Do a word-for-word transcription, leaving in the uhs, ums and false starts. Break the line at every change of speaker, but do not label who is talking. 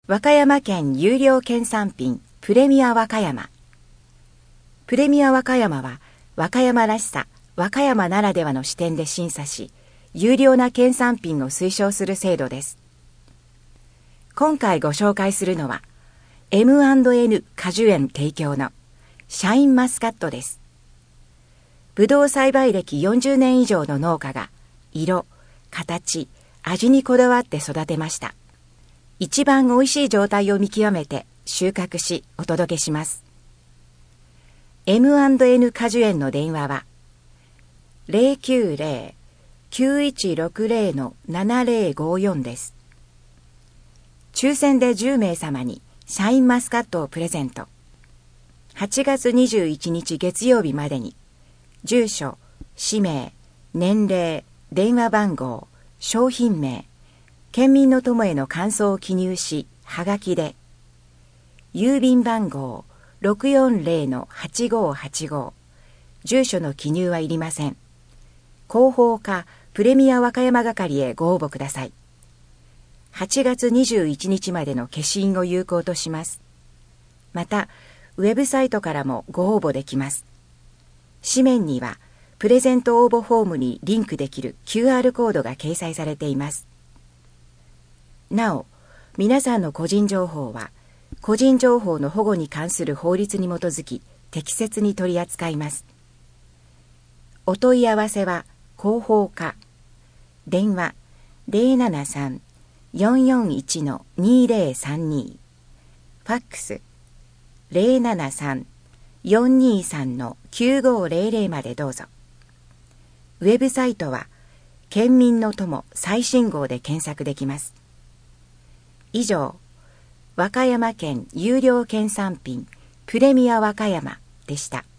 和歌山県有料県産品プレミア和歌山。プレミア和歌山は和歌山らしさ、和歌山ならではの視点で審査し、優良な県産品を推奨する制度です。今回ご紹介するのは エムアンドエヌ 果樹園提供のシャインマスカットです。ぶどう栽培歴よんじゅうねん以上の農家が色、形、味にこだわって育てました。一番おいしい状態を見極めて収穫しお届けします。エムアンドエヌ 果樹園の電話は ゼロきゅうゼロ きゅういちろくゼロ ななゼロごよん です。抽選でじゅうめい様にシャインマスカットをプレゼント。はちがつにじゅういちにち月曜日までに住所、氏名、年齢、電話番号、商品名、県民の友への感想を記入し、はがきで、郵便番号 ろくよんゼロ はちごはちご、住所の記入はいりません。広報課プレミア和歌山係へご応募ください。はちがつにじゅういちにちまでの消印を有効とします。また、ウェブサイトからもご応募できます。紙面には、プレゼント応募フォームにリンクできる キューアール コードが掲載されています。なお、皆さんの個人情報は、個人情報の保護に関する法律に基づき、適切に取り扱います。お問い合わせは、広報課。電話、ゼロななさん よんよんいち にゼロさんに。ファックス、ゼロななさん よんにさん きゅうごゼロゼロまでどうぞ。ウェブサイトは、県民の友最新号で検索できます。以上、和歌山県優良県産品プレミア和歌山でした。